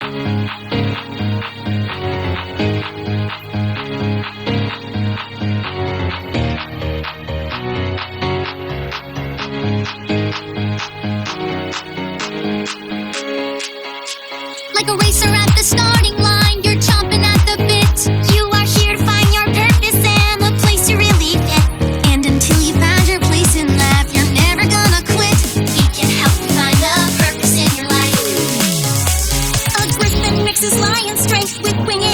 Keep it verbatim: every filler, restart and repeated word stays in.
Like a racer at the starting line, you're chomping at the bit. You are here to find your purpose and the place to really fit. And until you found your place in life, you're never gonna quit. We can help you find the purpose in your life. A griffin mixes lion strength with winged